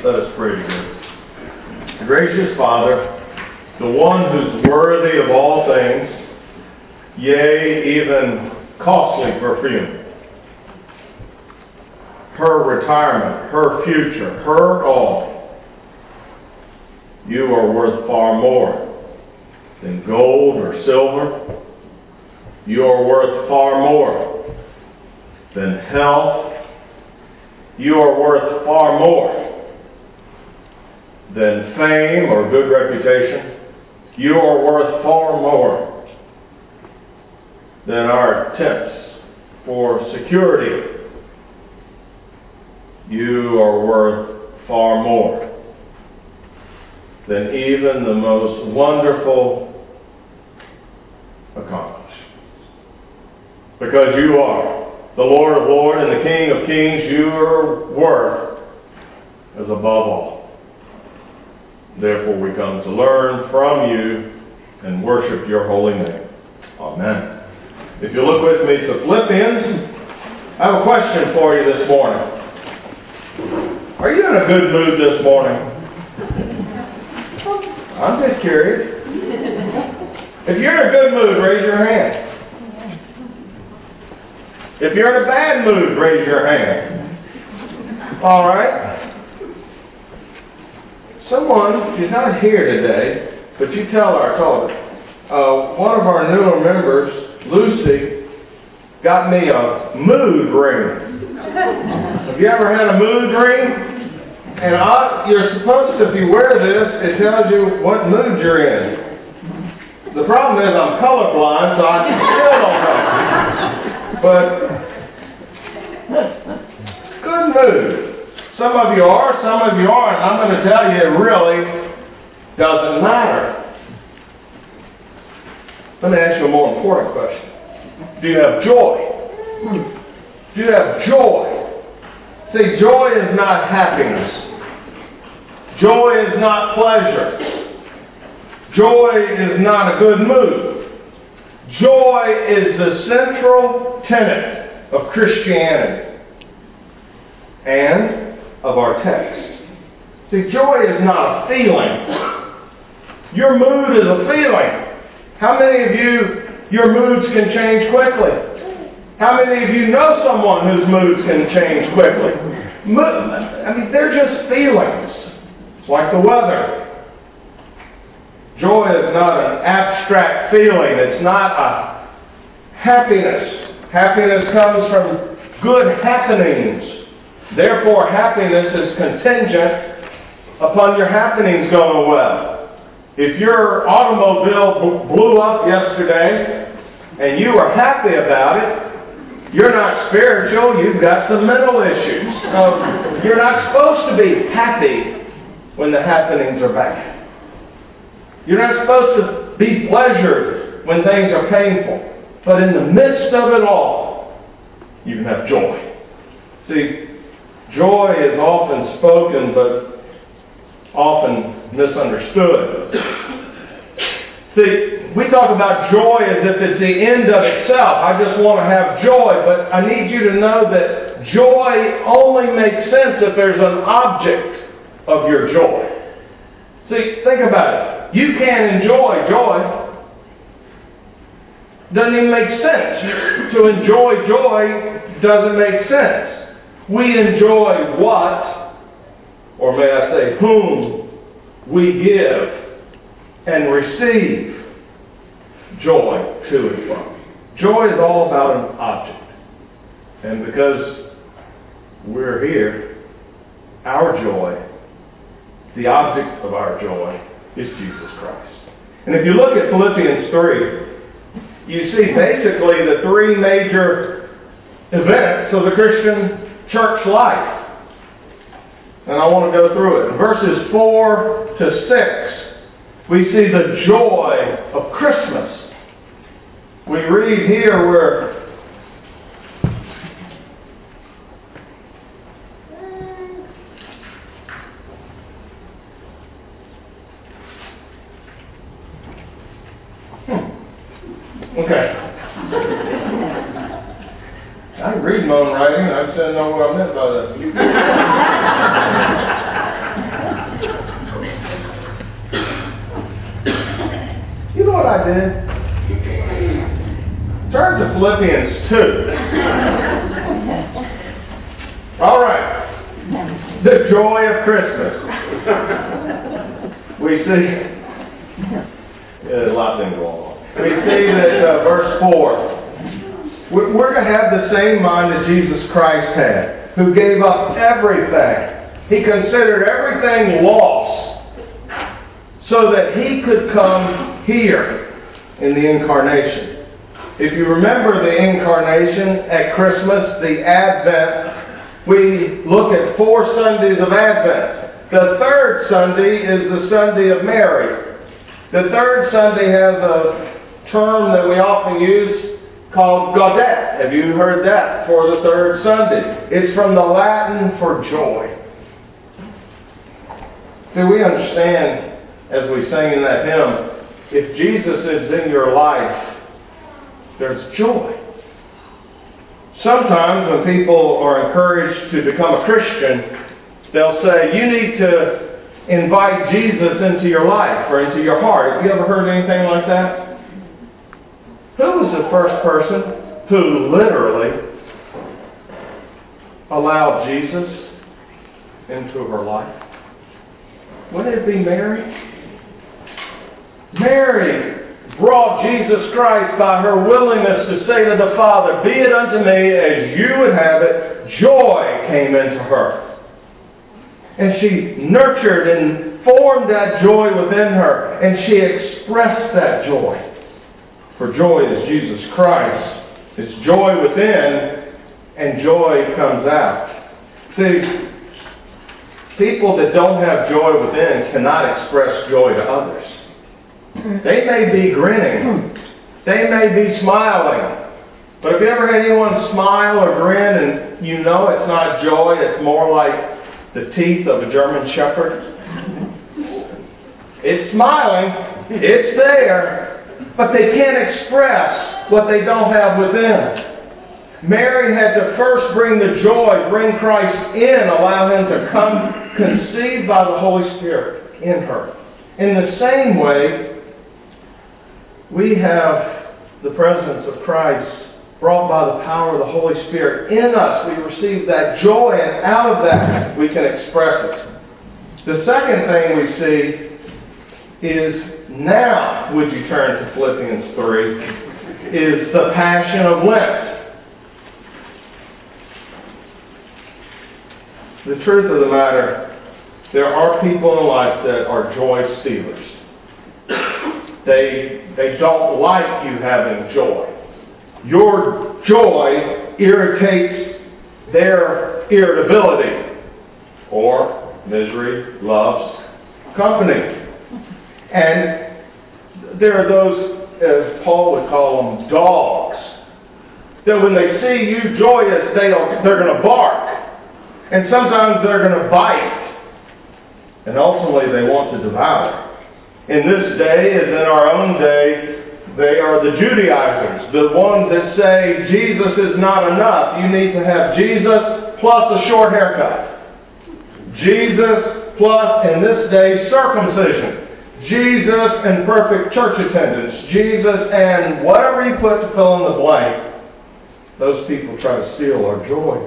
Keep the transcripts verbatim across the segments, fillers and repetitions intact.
Let us pray together. Gracious Father, the one who's worthy of all things, yea, even costly perfume, her retirement, her future, her all, you are worth far more than gold or silver. You are worth far more than health. You are worth far more than fame or good reputation. You are worth far more than our attempts for security. You are worth far more than even the most wonderful accomplishments. Because you are the Lord of Lords and the King of Kings, your worth is above all. Therefore we come to learn from you and worship your holy name. Amen. If you look with me to Philippians, I have a question for you this morning. Are you in a good mood this morning? I'm just curious. If you're in a good mood, raise your hand. If you're in a bad mood, raise your hand. All right. Someone, she's not here today, but you tell her I told her. Uh, one of our newer members, Lucy, got me a mood ring. Have you ever had a mood ring? And I, you're supposed to, if you wear this, it tells you what mood you're in. The problem is I'm colorblind, so I still don't know. But good mood. Some of you are, some of you aren't. I'm going to tell you it really doesn't matter. Let me ask you a more important question. Do you have joy? Do you have joy? See, joy is not happiness. Joy is not pleasure. Joy is not a good mood. Joy is the central tenet of Christianity and of our text. See, joy is not a feeling. Your mood is a feeling. How many of you, your moods can change quickly? How many of you know someone whose moods can change quickly? I mean, they're just feelings. It's like the weather. Joy is not an abstract feeling. It's not a happiness. Happiness comes from good happenings. Therefore, happiness is contingent upon your happenings going well. If your automobile blew up yesterday and you were happy about it, you're not spiritual, you've got some mental issues. Um, you're not supposed to be happy when the happenings are bad. You're not supposed to be pleasured when things are painful. But in the midst of it all, you can have joy. See, joy is often spoken, but often misunderstood. See, we talk about joy as if it's the end of itself. I just want to have joy, but I need you to know that joy only makes sense if there's an object of your joy. See, think about it. You can't enjoy joy. Doesn't even make sense. To enjoy joy doesn't make sense. We enjoy what, or may I say whom, we give and receive joy to and from. Joy is all about an object. And because we're here, our joy, the object of our joy, is Jesus Christ. And if you look at Philippians three, you see basically the three major events of the Christian church life. And I want to go through it. In verses four to six, we see the joy of Christmas. We read here where Okay. I can read my own writing. I just didn't know what I meant by that. Philippians two. All right. The joy of Christmas. We see, yeah, a lot of things going on. We see that uh, verse four. We're going to have the same mind that Jesus Christ had, who gave up everything. He considered everything lost so that he could come here in the incarnation. If you remember the incarnation at Christmas, the Advent, we look at four Sundays of Advent. The third Sunday is the Sunday of Mary. The third Sunday has a term that we often use called Gaudete. Have you heard that for the third Sunday? It's from the Latin for joy. See, we understand, as we sing in that hymn, if Jesus is in your life, there's joy. Sometimes when people are encouraged to become a Christian, they'll say, you need to invite Jesus into your life or into your heart. Have you ever heard anything like that? Who was the first person who literally allowed Jesus into her life? Wouldn't it be Mary? Mary brought Jesus Christ by her willingness to say to the Father, be it unto me as you would have it. Joy came into her. And she nurtured and formed that joy within her. And she expressed that joy. For joy is Jesus Christ. It's joy within, and joy comes out. See, people that don't have joy within cannot express joy to others. They may be grinning. They may be smiling. But have you ever had anyone smile or grin and you know it's not joy, it's more like the teeth of a German Shepherd? It's smiling. It's there. But they can't express what they don't have within. Mary had to first bring the joy, bring Christ in, allow Him to come conceived by the Holy Spirit in her. In the same way, we have the presence of Christ brought by the power of the Holy Spirit in us. We receive that joy, and out of that we can express it. The second thing we see is now, would you turn to Philippians three, is the Passion of Lent. The truth of the matter, there are people in life that are joy stealers. They, they don't like you having joy. Your joy irritates their irritability. Or misery loves company. And there are those, as Paul would call them, dogs, that when they see you joyous, they'll, they're going to bark. And sometimes they're going to bite. And ultimately they want to devour. In this day, as in our own day, they are the Judaizers, the ones that say Jesus is not enough. You need to have Jesus plus a short haircut. Jesus plus, in this day, circumcision. Jesus and perfect church attendance. Jesus and whatever you put to fill in the blank. Those people try to steal our joy.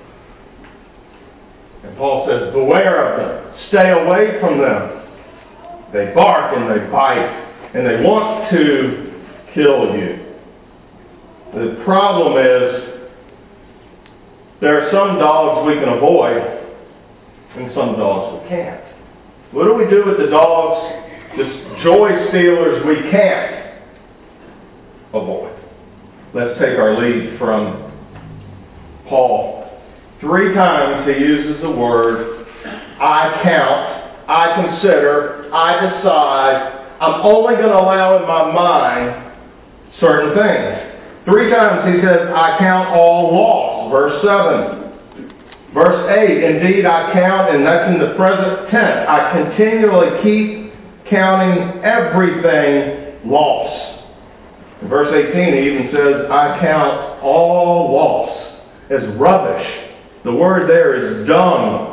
And Paul says, beware of them. Stay away from them. They bark and they bite, and they want to kill you. The problem is, there are some dogs we can avoid, and some dogs we can't. What do we do with the dogs, the joy stealers we can't avoid? Let's take our lead from Paul. Three times he uses the word, I count, I consider, I decide, I'm only going to allow in my mind certain things. Three times he says, I count all loss. Verse seven. Verse eight, indeed I count, and that's in the present tense, I continually keep counting everything loss. In verse eighteen he even says, I count all loss as rubbish. The word there is dung.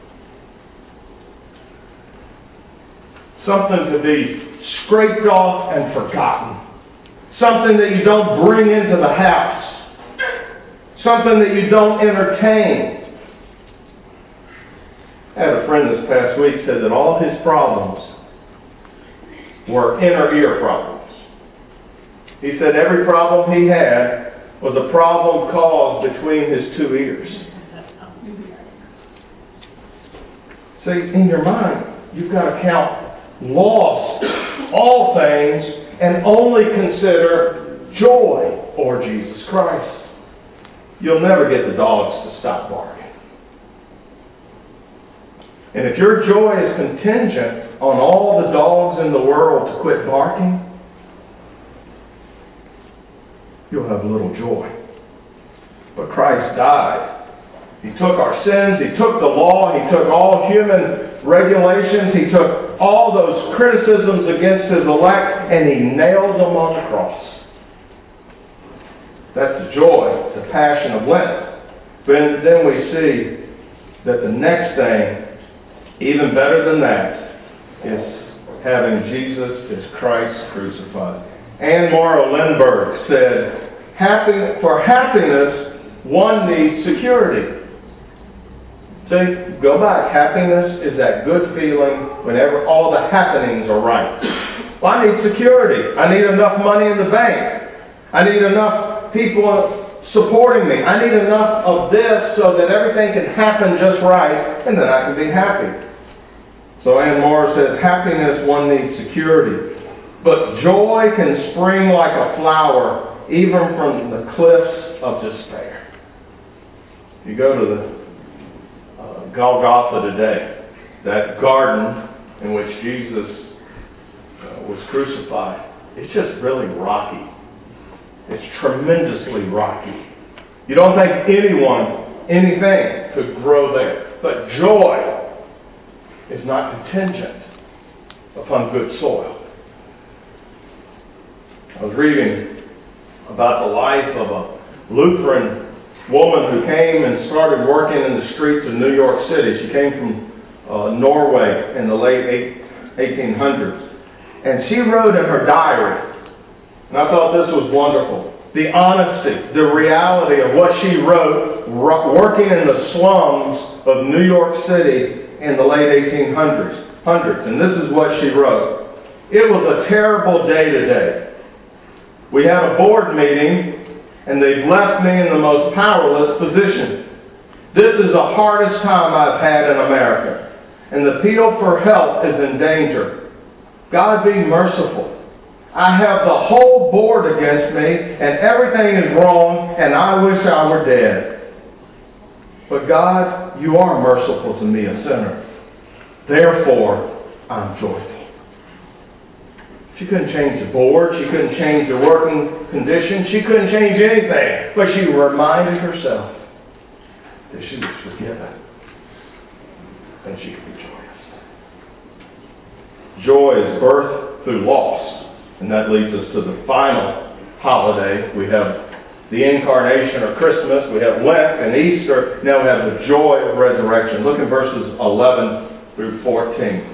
Something to be scraped off and forgotten. Something that you don't bring into the house. something that you don't entertain. I had a friend this past week said that all his problems were inner ear problems. He said every problem he had was a problem caused between his two ears. See, in your mind, you've got to count loss, all things, and only consider joy or Jesus Christ. You'll never get the dogs to stop barking. And if your joy is contingent on all the dogs in the world to quit barking, you'll have little joy. But Christ died. He took our sins. He took the law. He took all human regulations. He took all those criticisms against His elect, and He nailed them on the cross. That's the joy, the passion of Lent. But then we see that the next thing, even better than that, is having Jesus as Christ crucified. Anne Morrow Lindbergh said, Happy, for happiness, one needs security. See, go back. Happiness is that good feeling whenever all the happenings are right. Well, I need security. I need enough money in the bank. I need enough people supporting me. I need enough of this so that everything can happen just right, and then I can be happy. So Anne Morrow says, happiness, one needs security. But joy can spring like a flower, even from the cliffs of despair. You go to the uh, Golgotha today, that garden in which Jesus uh, was crucified. It's just really rocky. It's tremendously rocky. You don't think anyone, anything could grow there. But joy is not contingent upon good soil. I was reading about the life of a Lutheran woman who came and started working in the streets of New York City. She came from uh, Norway in the late eighteen hundreds. And she wrote in her diary, and I thought this was wonderful, the honesty, the reality of what she wrote working in the slums of New York City in the late eighteen hundreds. And this is what she wrote. It was a terrible day today. We had a board meeting, and they've left me in the most powerless position. This is the hardest time I've had in America, and the appeal for help is in danger. God be merciful. I have the whole board against me, and everything is wrong, and I wish I were dead. But God, you are merciful to me, a sinner. Therefore, I'm joyful. She couldn't change the board. She couldn't change the working conditions. She couldn't change anything. But she reminded herself that she was forgiven. And she could be joyous. Joy is birth through loss. And that leads us to the final holiday. We have the Incarnation or Christmas. We have Lent and Easter. Now we have the joy of resurrection. Look at verses eleven through fourteen.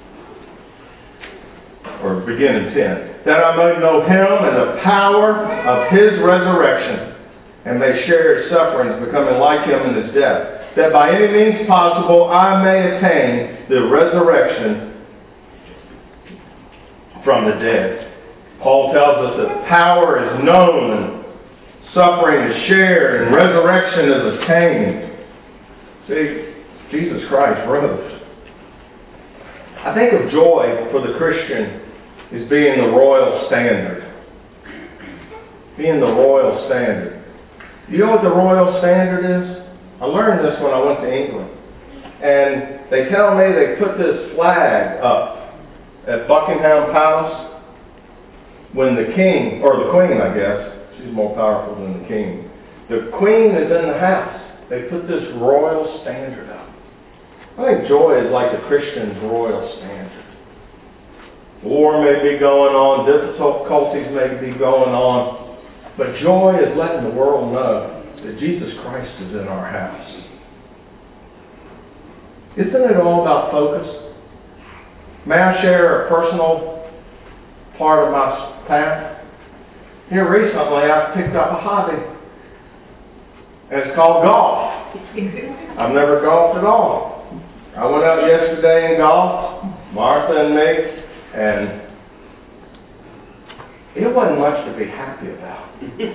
Or begin in ten. That I may know Him and the power of His resurrection, and may share His sufferings, becoming like Him in His death, that by any means possible I may attain the resurrection from the dead. Paul tells us that power is known, and suffering is shared, and resurrection is attained. See, Jesus Christ rose. I think of joy for the Christian is being the royal standard. Being the royal standard. You know what the royal standard is? I learned this when I went to England. And they tell me they put this flag up at Buckingham Palace when the king, or the queen I guess, she's more powerful than the king. The queen is in the house. They put this royal standard up. I think joy is like the Christian's royal standard. War may be going on, difficulties may be going on, but joy is letting the world know that Jesus Christ is in our house. Isn't it all about focus? May I share a personal part of my path? Here recently, I've picked up a hobby. And it's called golf. I've never golfed at all. I went out yesterday and golfed, Martha and me, and it wasn't much to be happy about.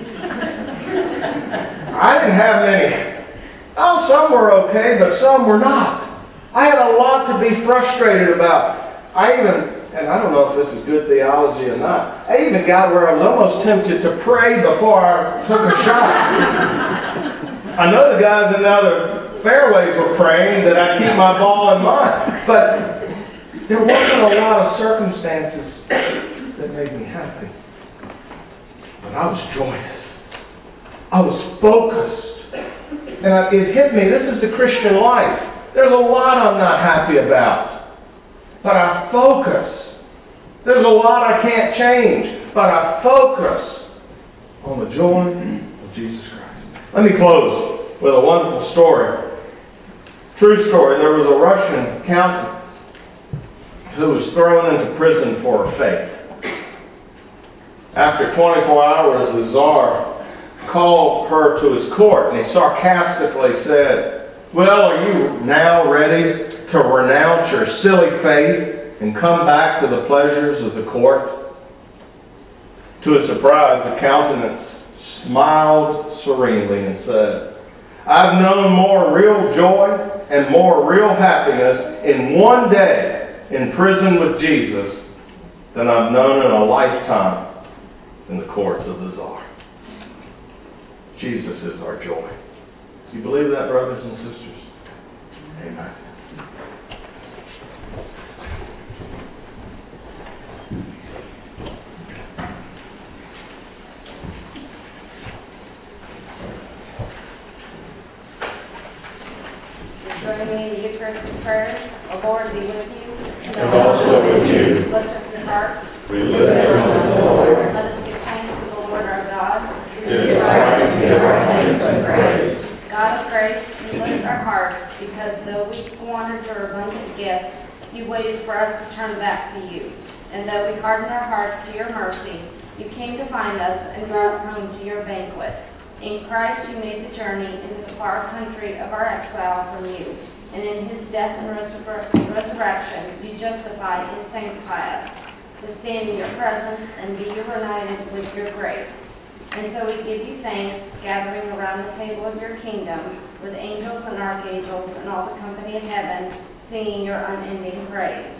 I didn't have many. Oh, some were okay, but some were not. I had a lot to be frustrated about. I even, and I don't know if this is good theology or not, I even got where I was almost tempted to pray before I took a shot. I know the guys in the other fairways were praying that I keep my ball in mind, but there wasn't a lot of circumstances that made me happy. But I was joyous. I was focused. And it hit me, this is the Christian life. There's a lot I'm not happy about. But I focus. There's a lot I can't change. But I focus on the joy of Jesus Christ. Let me close with a wonderful story. True story. There was a Russian count who was thrown into prison for her faith. After twenty-four hours, the Tsar called her to his court, and he sarcastically said, well, are you now ready to renounce your silly faith and come back to the pleasures of the court? To his surprise, the countenance smiled serenely and said, I've known more real joy and more real happiness in one day in prison with Jesus than I've known in a lifetime in the courts of the Tsar. Jesus is our joy. Do you believe that, brothers and sisters? Amen. Join me in the Eucharistic prayer. O Lord, be with you. And also with you. Lift up your heart. We lift up the Lord. Let us give thanks to the Lord our God. It is right to give our thanks and praise. God of grace, you lift our hearts, because though we squandered your abundant gift, you waited for us to turn back to you. And though we hardened our hearts to your mercy, you came to find us and brought us home to your banquet. In Christ you made the journey into the far country of our exile from you. And in his death and resur- resurrection, you justify and sanctify us to stand in your presence and be united with your grace. And so we give you thanks, gathering around the table of your kingdom, with angels and archangels and all the company of heaven, singing your unending praise.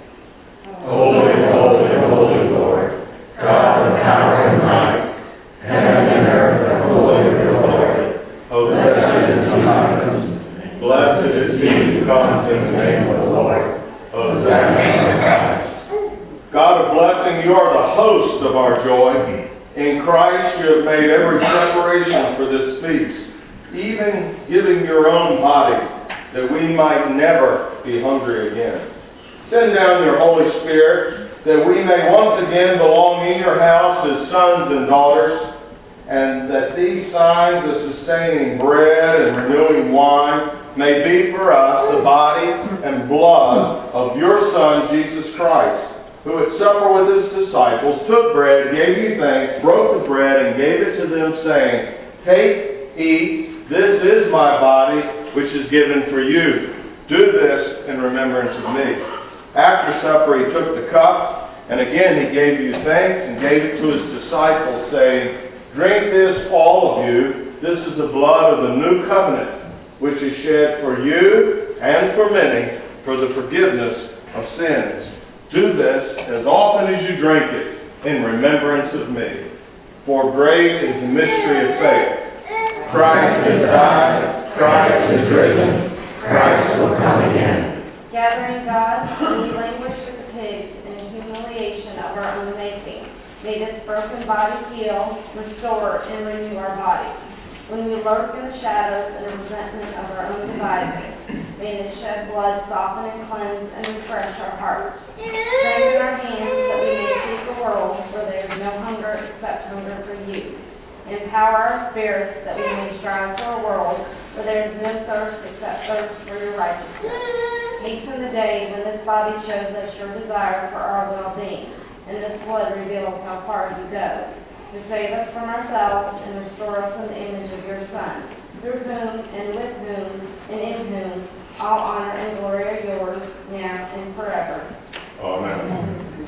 Holy, holy, holy Lord, God of power and might, heaven and earth are full of your glory. Blessed is the Son, blessed is he who comes in the name of the Lord. Hosanna in Christ. God of blessing, you are the host of our joy. In Christ you have made every preparation for this feast, even giving your own body, that we might never be hungry again. Send down your Holy Spirit, that we may once again belong in your house as sons and daughters, and that these signs of sustaining bread and renewing wine may be for us the body and blood of your Son, Jesus Christ, who at supper with his disciples took bread, gave you thanks, broke the bread, and gave it to them, saying, take, eat, this is my body, which is given for you. Do this in remembrance of me. After supper he took the cup, and again he gave you thanks, and gave it to his disciples, saying, drink this, all of you, this is the blood of the new covenant, which is shed for you and for many for the forgiveness of sins. Do this as often as you drink it in remembrance of me. For great is the mystery of faith. Christ has died, Christ is risen, Christ will come again. Gathering God, we languish with the pigs in the humiliation of our own making. May this broken body heal, restore, and renew our bodies. When we lurk in the shadows and resentment of our own devising, may the shed blood soften and cleanse and refresh our hearts. Strengthen our hands that we may seek a world where there is no hunger except hunger for you. Empower our spirits that we may strive for a world where there is no thirst except thirst for your righteousness. Hasten the day when this body shows us your desire for our well-being, and this blood reveals how far you go, to save us from ourselves and restore us in the image of your Son. through whom, and with whom, and in whom, all honor and glory are yours, now and forever. Amen.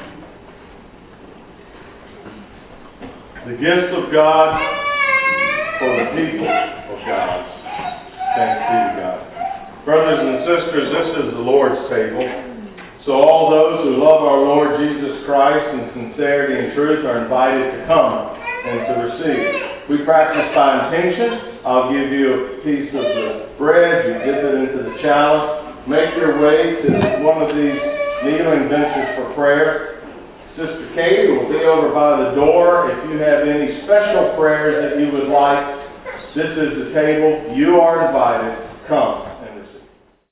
The gifts of God for the people of God. Thanks be to God. Brothers and sisters, this is the Lord's table. So all those who love our Lord Jesus Christ in sincerity and truth are invited to come and to receive. We practice by intention. I'll give you a piece of the bread. You dip it into the chalice. Make your way to one of these kneeling benches for prayer. Sister Katie will be over by the door. If you have any special prayers that you would like, this is the table. You are invited. Come.